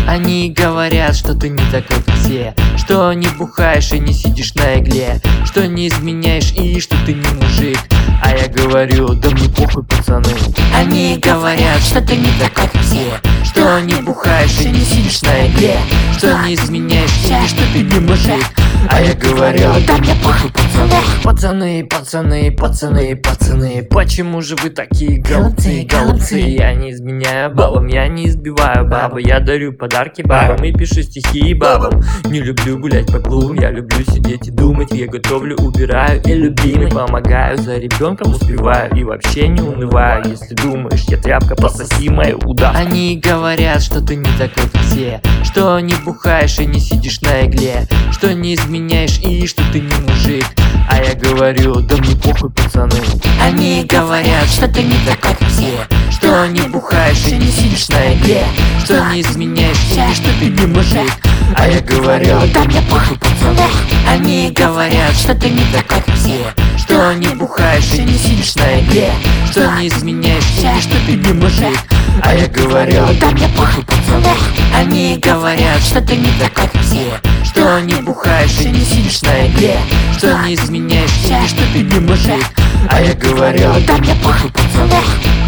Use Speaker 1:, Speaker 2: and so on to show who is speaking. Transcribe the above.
Speaker 1: Они говорят, что ты не такой, как все, что не бухаешь и не сидишь на игле, что не изменяешь и что ты не мужик. А я говорю, да мне похуй, пацаны. Они говорят, что ты не такой, как все, что не бухаешь и не сидишь на игле, что не изменяешь и что ты не мужик. А я говорю, да мне похуй, пацаны. Пацаны, пацаны, пацаны, пацаны, почему же вы такие голубцы, голубцы? Я не изменяю бабам, я не избиваю бабы, я дарю подарки бабам и пишу стихи бабам. Не люблю гулять по клубам, я люблю сидеть и думать. Я готовлю, убираю и любимый помогаю, за ребенком успеваю и вообще не унываю. Если думаешь, я тряпка, пососи мою удавку. Они говорят, что ты не такой, как все, что не бухаешь и не сидишь на игле, что не изменяешь и что ты не мужик. А я говорю, да мне похуй, пацаны. Они говорят, что ты не такой, как все, что не бухаешь и не сидишь на игле, что не изменяешь и что ты не мужик. А я говорю, да мне похуй, пацаны. Они говорят, что ты не такой, как все, что не бухаешь и не сидишь на игле, что не изменяешь и что ты не мужик. А я говорю, да мне похуй, пацаны. Они говорят, что ты не такой, как все, что не бухаешь и не сидишь на игле, что не изменяешь и что ты не мужик. А я говорю, да мне похуй, пацаны.